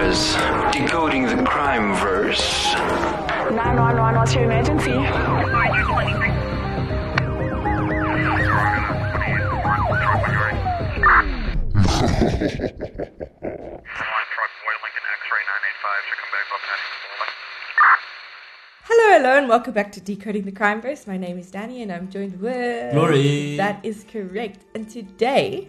cameras, decoding the crime verse. 911, what's your emergency? Hello, and welcome back to Decoding the Crime Verse. My name is Danny, and I'm joined with... Glory. That is correct. And today,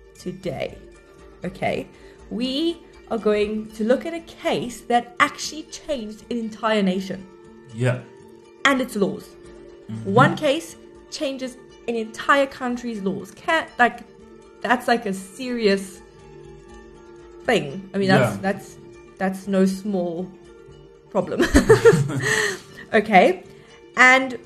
we are going to look at a case that actually changed an entire nation. Yeah. And its laws. Mm-hmm. One case changes an entire country's laws. That's like a serious thing. I mean, that's no small problem. Okay, and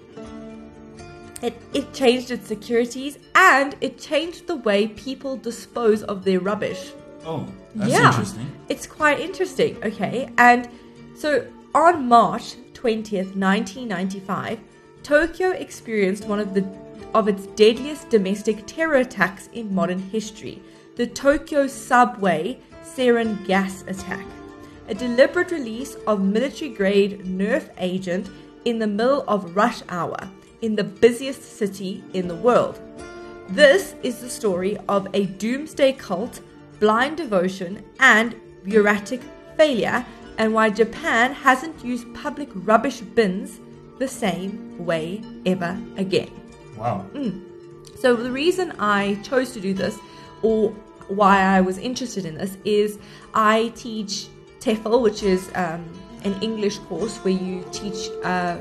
it changed its securities, and it changed the way people dispose of their rubbish. Oh, that's interesting. It's quite interesting, okay? And so on March 20th, 1995, Tokyo experienced one of its deadliest domestic terror attacks in modern history, the Tokyo subway sarin gas attack. A deliberate release of military-grade Nerf agent in the middle of rush hour in the busiest city in the world. This is the story of a doomsday cult, blind devotion, and bureaucratic failure, and why Japan hasn't used public rubbish bins the same way ever again. Wow. So the reason I chose to do this, or why I was interested in this, is I teach TEFL, which is an English course where you teach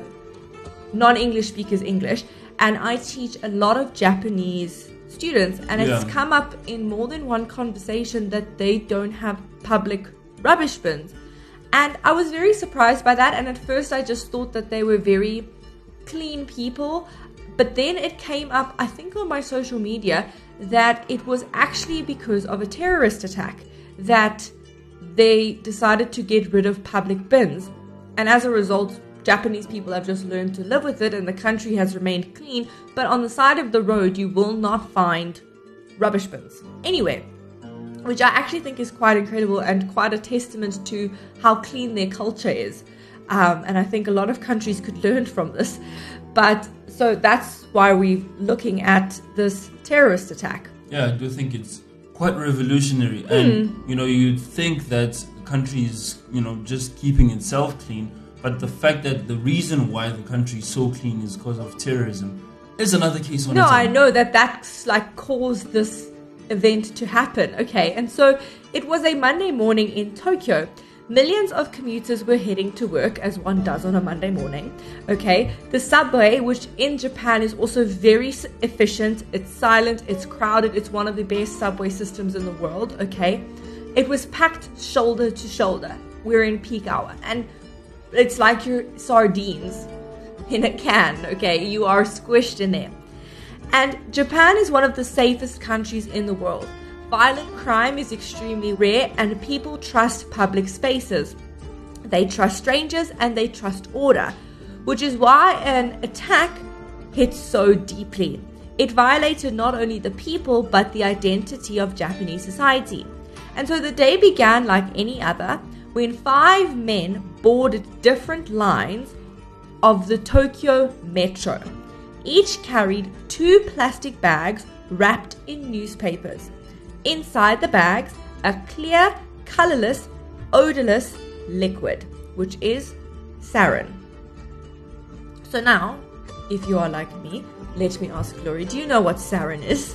non-English speakers English, and I teach a lot of Japanese students, and it's come up in more than one conversation that they don't have public rubbish bins. And I was very surprised by that, and at first I just thought that they were very clean people, but then it came up, I think on my social media, that it was actually because of a terrorist attack that they decided to get rid of public bins. And as a result, Japanese people have just learned to live with it, and the country has remained clean. But on the side of the road, you will not find rubbish bins anywhere, which I actually think is quite incredible and quite a testament to how clean their culture is. And I think a lot of countries could learn from this. But so that's why we're looking at this terrorist attack. Yeah, I do think it's quite revolutionary, and you'd think that the country is just keeping itself clean, but the fact that the reason why the country is so clean is because of terrorism is another case on its own. I know that's like caused this event to happen. Okay, and so it was a Monday morning in Tokyo. Millions of commuters were heading to work, as one does on a Monday morning. Okay, the subway, which in Japan is also very efficient, it's silent, it's crowded, it's one of the best subway systems in the world. Okay, it was packed shoulder to shoulder. We're in peak hour, and it's like your sardines in a can. Okay, you are squished in there. And Japan is one of the safest countries in the world. Violent crime is extremely rare, and people trust public spaces. They trust strangers, and they trust order, which is why an attack hit so deeply. It violated not only the people, but the identity of Japanese society. And so the day began like any other, when 5 men boarded different lines of the Tokyo Metro. Each carried 2 plastic bags wrapped in newspapers. Inside the bags, a clear, colorless, odorless liquid, which is sarin. So now, if you are like me, let me ask Glory, do you know what sarin is?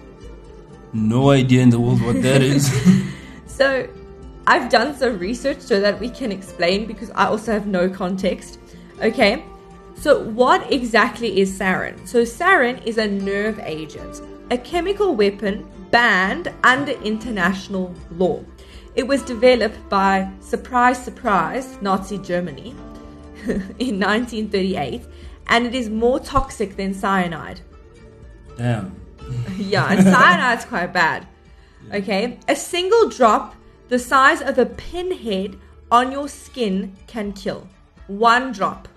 No idea in the world what that is. So, I've done some research so that we can explain, because I also have no context. Okay, so what exactly is sarin? So sarin is a nerve agent, a chemical weapon banned under international law. It was developed by, surprise, surprise, Nazi Germany in 1938, and it is more toxic than cyanide. Damn. Yeah, and cyanide's quite bad. Okay, a single drop the size of a pinhead on your skin can kill. 1 drop.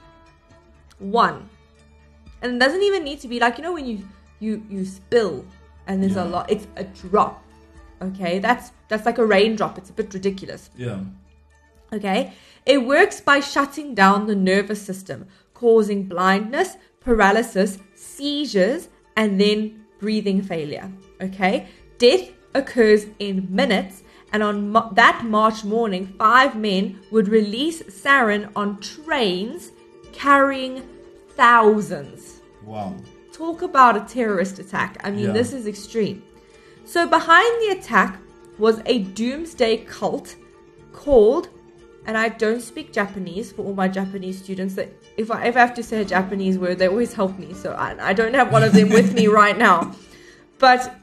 1. And it doesn't even need to be like, when you spill and there's a lot, it's a drop. Okay, that's like a raindrop. It's a bit ridiculous. Yeah. Okay? It works by shutting down the nervous system, causing blindness, paralysis, seizures, and then breathing failure. Okay? Death occurs in minutes, and on that March morning, 5 men would release sarin on trains carrying thousands. Wow. Talk about a terrorist attack. I mean, Yeah. this is extreme. So behind the attack was a doomsday cult called, and I don't speak Japanese for all my Japanese students, that if I ever have to say a Japanese word, they always help me. So I don't have one of them with me right now. But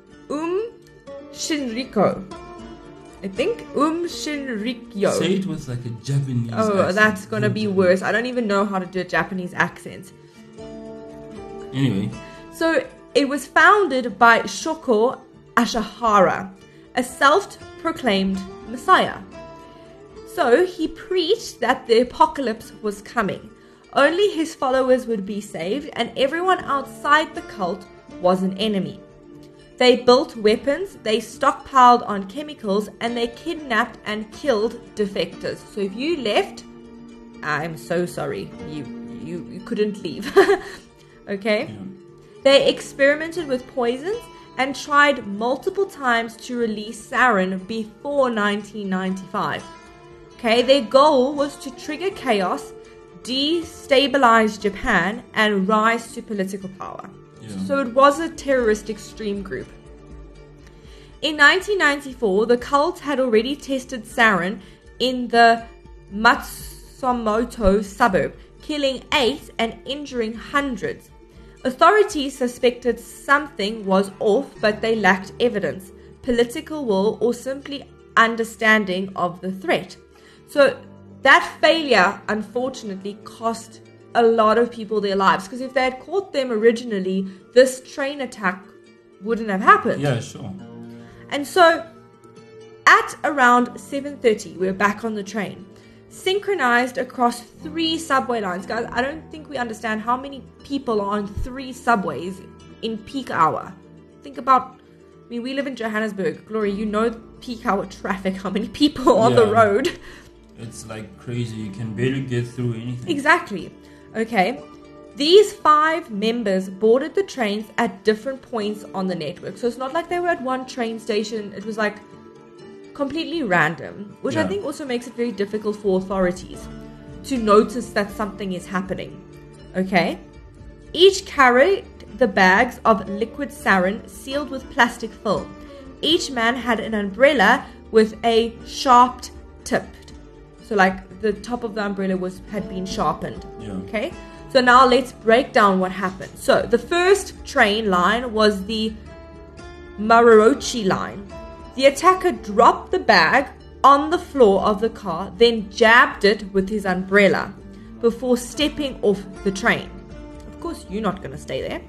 Shinrikyo. I think Shinrikyo. Say it with like a Japanese Oh, accent. that's going to be worse. I don't even know how to do a Japanese accent. Anyway. So it was founded by Shoko Asahara, a self-proclaimed messiah. So he preached that the apocalypse was coming. Only his followers would be saved, and everyone outside the cult was an enemy. They built weapons, they stockpiled on chemicals, and they kidnapped and killed defectors. So if you left, I'm so sorry, you couldn't leave. Okay? Yeah. They experimented with poisons and tried multiple times to release sarin before 1995. Okay, their goal was to trigger chaos, destabilize Japan, and rise to political power. Yeah. So it was a terrorist extreme group. In 1994, the cult had already tested sarin in the Matsumoto suburb, killing 8 and injuring hundreds. Authorities suspected something was off, but they lacked evidence, political will, or simply understanding of the threat. So that failure, unfortunately, cost a lot of people their lives, because if they had caught them originally, this train attack wouldn't have happened. Yeah, sure. And so at around 7:30, we were back on the train, synchronized across 3 subway lines. Guys, I don't think we understand how many people are on 3 subways in peak hour. Think about, I mean, we live in Johannesburg. Glory, you know peak hour traffic, how many people on the Yeah. road. It's like crazy. You can barely get through anything. Exactly. Okay. These 5 members boarded the trains at different points on the network. So it's not like they were at one train station. It was like completely random, which I Yeah. think also makes it very difficult for authorities to notice that something is happening. Okay. Each carried the bags of liquid sarin sealed with plastic film. Each man had an umbrella with a sharp tip. So like the top of the umbrella had been sharpened. Yeah. Okay. So now let's break down what happened. So the first train line was the Marorochi line. The attacker dropped the bag on the floor of the car, then jabbed it with his umbrella before stepping off the train. Of course, you're not going to stay there.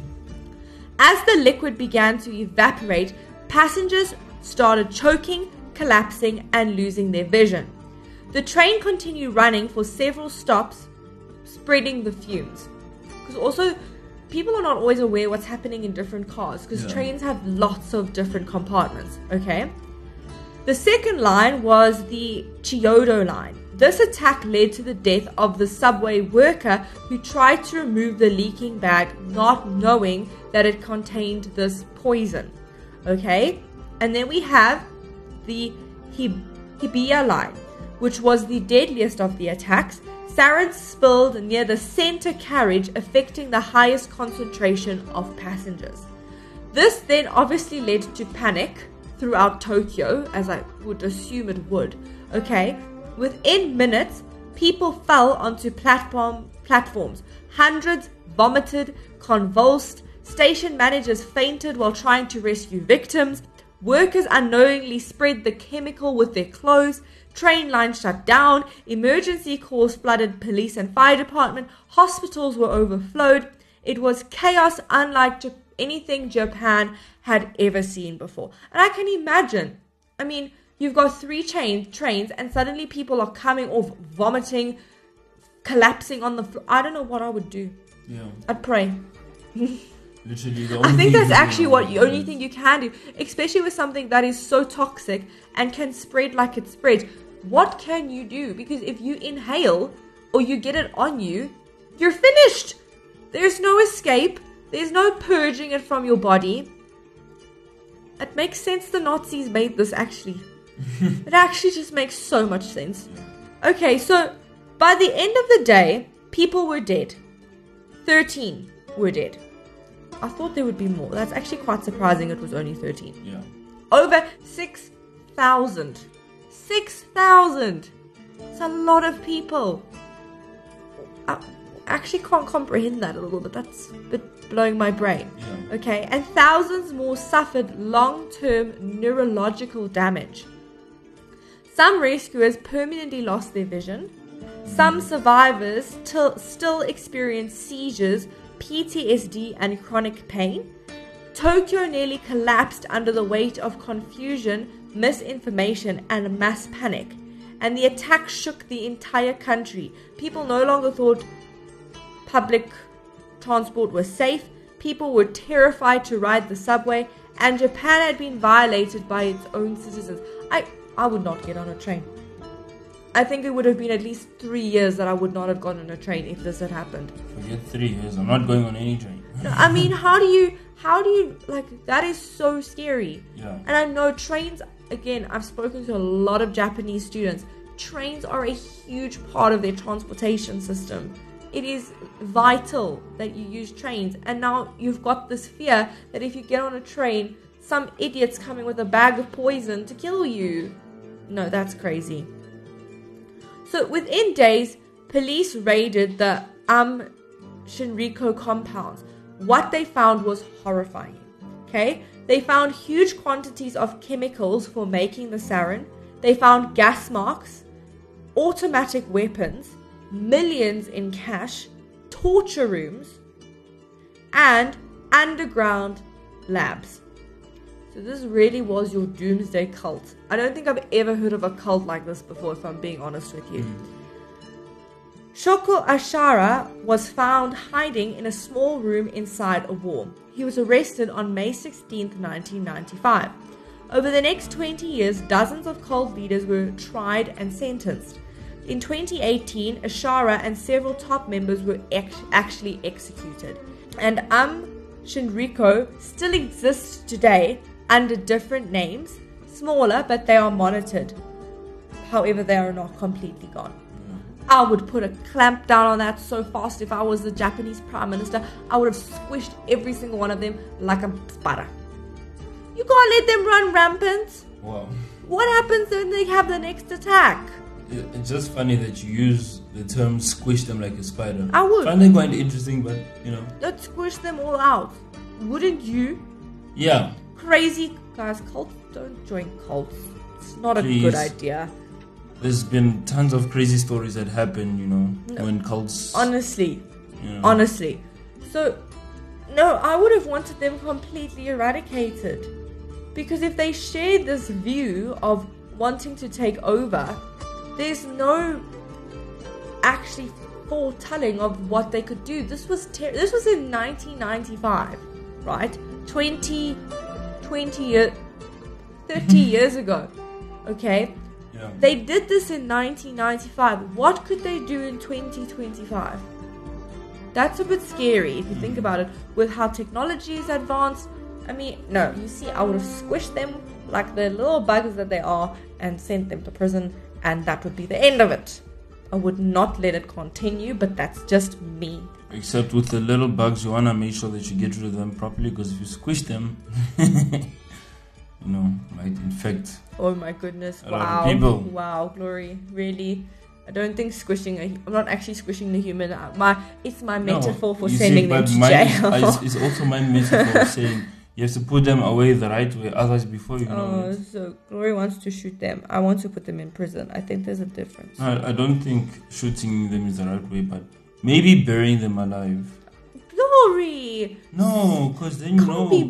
As the liquid began to evaporate, passengers started choking, collapsing, and losing their vision. The train continued running for several stops, spreading the fumes. Because also, people are not always aware what's happening in different cars, because Yeah. trains have lots of different compartments, okay? The second line was the Chiyodo line. This attack led to the death of the subway worker who tried to remove the leaking bag, not knowing that it contained this poison, okay? And then we have the Hibiya line, which was the deadliest of the attacks. Sarin spilled near the center carriage, affecting the highest concentration of passengers. This then obviously led to panic throughout Tokyo, as I would assume it would. Okay, within minutes, people fell onto platforms. Hundreds vomited, convulsed. Station managers fainted while trying to rescue victims. Workers unknowingly spread the chemical with their clothes. Train lines shut down. Emergency calls flooded police and fire department. Hospitals were overflowed. It was chaos unlike anything Japan had ever seen before. And I can imagine, I mean, you've got 3 trains and suddenly people are coming off, vomiting, collapsing on the floor. I don't know what I would do. Yeah. I'd pray. Literally the I only think thing that's you actually can the only thing you can do, especially with something that is so toxic and can spread like it spreads. what can you do? Because if you inhale or you get it on you, you're finished. There's no escape. There's no purging it from your body. It makes sense the Nazis made this, actually. It actually just makes so much sense. Okay, so by the end of the day, people were dead. 13 were dead. I thought there would be more. That's actually quite surprising it was only 13. Yeah. Over 6,000. 6,000. It's a lot of people. I actually can't comprehend that a little bit. That's a bit blowing my brain. Yeah. Okay, and thousands more suffered long-term neurological damage. Some rescuers permanently lost their vision. Some survivors still experience seizures, PTSD, and chronic pain. Tokyo nearly collapsed under the weight of confusion, misinformation, and mass panic. And the attack shook the entire country. People no longer thought public transport was safe. People were terrified to ride the subway. And Japan had been violated by its own citizens. I would not get on a train. I think it would have been at least 3 years that I would not have gone on a train if this had happened. Forget 3 years. I'm not going on any train. I mean, how do you, like, that is so scary. Yeah. And I know trains, again, I've spoken to a lot of Japanese students. Trains are a huge part of their transportation system. It is vital that you use trains. And now you've got this fear that if you get on a train, some idiot's coming with a bag of poison to kill you. No, that's crazy. So within days, police raided the Shinriko compounds. What they found was horrifying. Okay? They found huge quantities of chemicals for making the sarin. They found gas marks, automatic weapons, millions in cash, torture rooms, and underground labs. So this really was your doomsday cult. I don't think I've ever heard of a cult like this before, if I'm being honest with you. Shoko Ashara was found hiding in a small room inside a wall. He was arrested on May 16, 1995. Over the next 20 years, dozens of cult leaders were tried and sentenced. In 2018, Ashara and several top members were actually executed. And Shinriko still exists today under different names, smaller, but they are monitored. However, they are not completely gone. I would put a clamp down on that so fast. If I was the Japanese Prime Minister, I would have squished every single one of them like a spider. You can't let them run rampant. Wow. What happens when they have the next attack? It's just funny that you use the term squish them like a spider. I would. I find it quite interesting, but, Don't squish them all out. Wouldn't you? Yeah. Crazy guys, cults, don't join cults. It's not Please. a good idea. There's been tons of crazy stories that happen, when cults... Honestly. So, no, I would have wanted them completely eradicated. Because if they shared this view of wanting to take over, there's no actually foretelling of what they could do. This was in 1995, right? 30 years ago. Okay? Yeah. They did this in 1995. What could they do in 2025? That's a bit scary if you think about it. With how technology is advanced, I mean, no, you see, I would have squished them like the little bugs that they are and sent them to prison, and that would be the end of it. I would not let it continue, but that's just me. Except with the little bugs, you want to make sure that you get rid of them properly, because if you squish them, might infect. Oh my goodness. A lot of people. Wow, Glory. Really? I don't think I'm not actually squishing the human. It's my metaphor for sending them to jail. It's also my metaphor saying you have to put them away the right way, otherwise before you know it. So Glory wants to shoot them. I want to put them in prison. I think there's a difference. I don't think shooting them is the right way, but maybe burying them alive. Glory! No, because then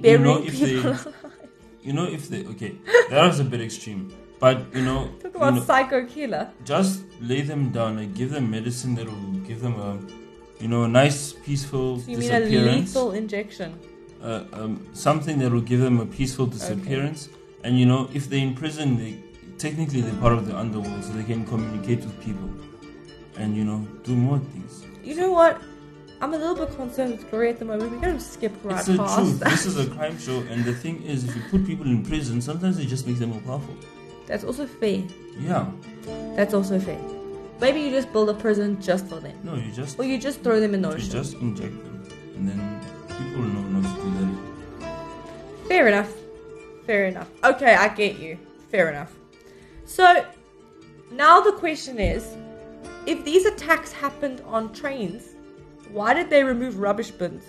if they okay, that was a bit extreme. But Talk about psycho killer. Just lay them down, like give them medicine that will give them a nice peaceful So you mean disappearance. a lethal injection? Something that will give them a peaceful disappearance. Okay. And if they're in prison, they technically they're part of the underworld, so they can communicate with people and, do more things. You know what? I'm a little bit concerned with Gloria at the moment. We're going to skip right It's the past truth. that. This is a crime show, and the thing is, if you put people in prison, sometimes it just makes them more powerful. That's also fair. Yeah. That's also fair. Maybe you just build a prison just for them. No, you just... Or you just throw them in the You ocean. just inject them, and then people know not to do that. Fair enough. Fair enough. Okay, I get you. Fair enough. So, now the question is, if these attacks happened on trains, why did they remove rubbish bins?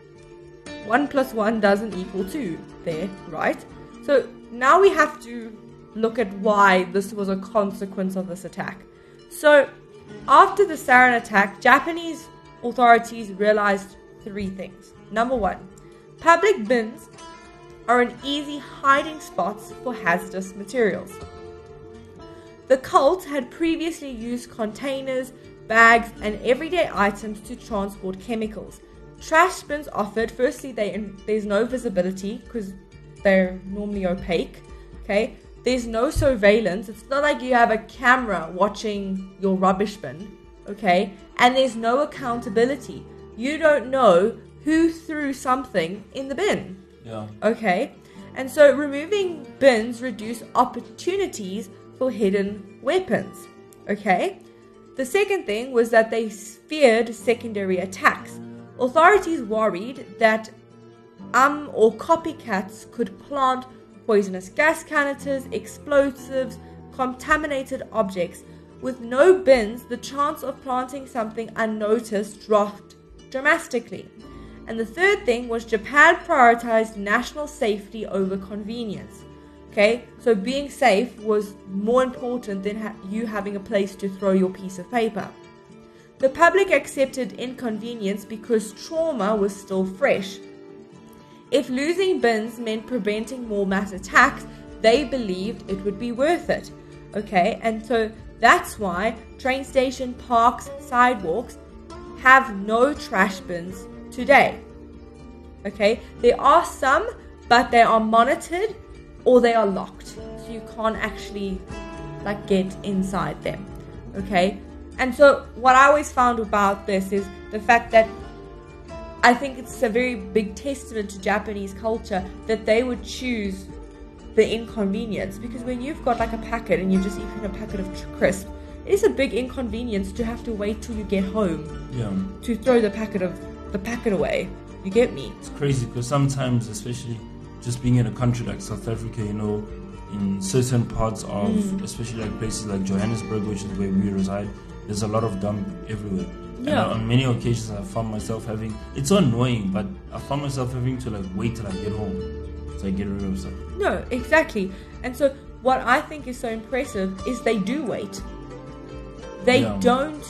1 + 1 doesn't equal 2 there, right? So, now we have to look at why this was a consequence of this attack. So, after the sarin attack, Japanese authorities realized 3 things. Number 1, public bins are an easy hiding spots for hazardous materials. The cult had previously used containers, bags, and everyday items to transport chemicals. Trash bins offered, firstly, there's no visibility because they're normally opaque. Okay, there's no surveillance. It's not like you have a camera watching your rubbish bin. Okay, and there's no accountability. You don't know who threw something in the bin. Yeah. Okay, and so removing bins reduce opportunities for hidden weapons. Okay, the second thing was that they feared secondary attacks. Authorities worried that or copycats could plant poisonous gas canisters, explosives, contaminated objects. With no bins, the chance of planting something unnoticed dropped dramatically. And the third thing was Japan prioritized national safety over convenience. Okay, so being safe was more important than you having a place to throw your piece of paper. The public accepted inconvenience because trauma was still fresh. If losing bins meant preventing more mass attacks, they believed it would be worth it. Okay, and so that's why train station parks, sidewalks have no trash bins today. Okay, there are some, but they are monitored or they are locked, so you can't actually get inside them. Okay, and so what I always found about this is the fact that I think it's a very big testament to Japanese culture that they would choose the inconvenience, because when you've got a packet and you've just eaten a packet of crisps, it is a big inconvenience to have to wait till you get home to throw the packet away. You get me? It's crazy because sometimes, especially just being in a country like South Africa, in certain parts of, especially places like Johannesburg, which is where we reside, there's a lot of dump everywhere. Yeah. And on many occasions, I found myself it's so annoying, but I found myself having to wait till I get home so I get rid of stuff. No, exactly. And so what I think is so impressive is they do wait. They don't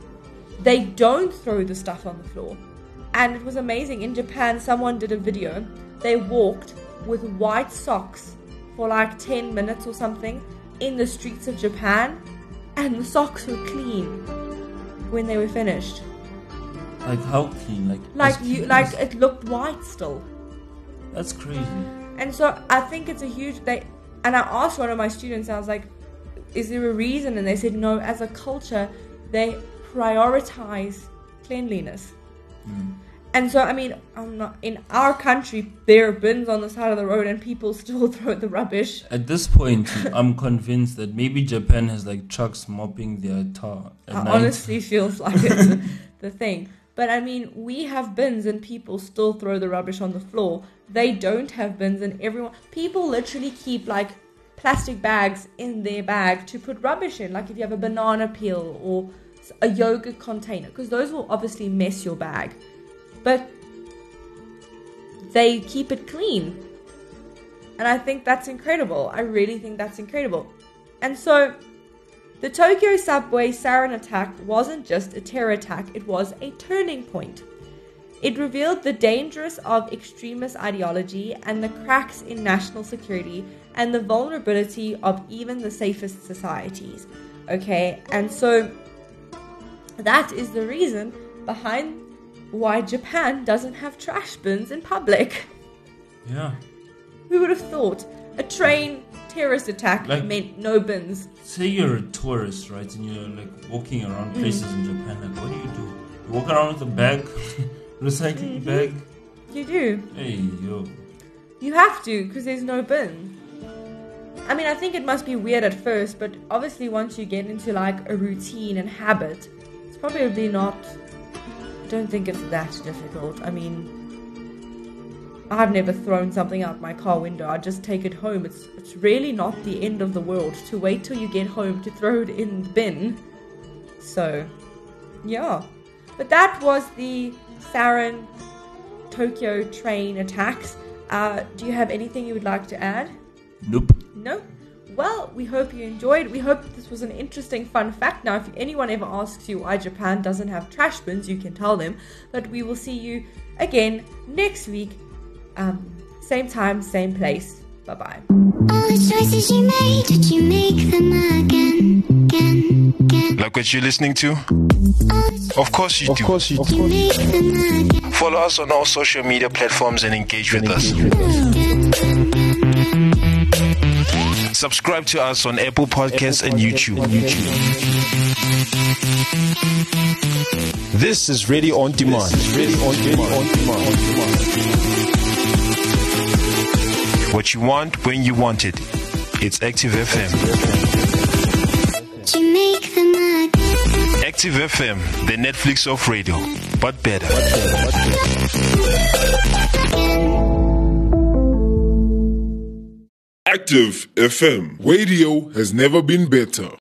throw the stuff on the floor. And it was amazing. In Japan, someone did a video. They walked with white socks for 10 minutes or something in the streets of Japan, and the socks were clean when they were finished. How clean? It looked white still. That's crazy. And so I think it's a huge thing. And I asked one of my students, I was like, is there a reason? And they said, no, as a culture, they prioritize cleanliness. And so, in our country, there are bins on the side of the road and people still throw the rubbish. At this point, I'm convinced that maybe Japan has trucks mopping their tar at night. Honestly feels like it's the thing. But we have bins and people still throw the rubbish on the floor. They don't have bins, and people literally keep plastic bags in their bag to put rubbish in. If you have a banana peel or a yogurt container, because those will obviously mess your bag. But they keep it clean. And I think that's incredible. I really think that's incredible. And so the Tokyo subway sarin attack wasn't just a terror attack, it was a turning point. It revealed the dangers of extremist ideology and the cracks in national security and the vulnerability of even the safest societies. Okay, and so that is the reason behind why Japan doesn't have trash bins in public. Yeah. Who would have thought? A train terrorist attack Like- meant no bins. Say you're a tourist, right, and you're like walking around places in Japan. Like, what do? You walk around with a bag, recycling bag. You do. Hey, yo. You have to, because there's no bin. I mean, I think it must be weird at first, but obviously once you get into like a routine and habit, it's probably not... I don't think it's that difficult. I mean, I've never thrown something out my car window. I just take it home. It's really not the end of the world to wait till you get home to throw it in the bin. So, yeah. But that was the Sarin Tokyo train attacks. Do you have anything you would like to add? Nope. No? Well, we hope you enjoyed. We hope this was an interesting fun fact. Now, if anyone ever asks you why Japan doesn't have trash bins, you can tell them. But we will see you again next week. Same time, same place. Bye-bye. All the choices you made, did you make them again? Like what you're listening to? Of course you do. You make them again. Follow us on all social media platforms and engage with us. Subscribe to us on Apple Podcasts and YouTube. This is Radio On Demand. What you want when you want it. It's Active FM. You make them again. Active FM, the Netflix of radio, but better. Active FM. Radio has never been better.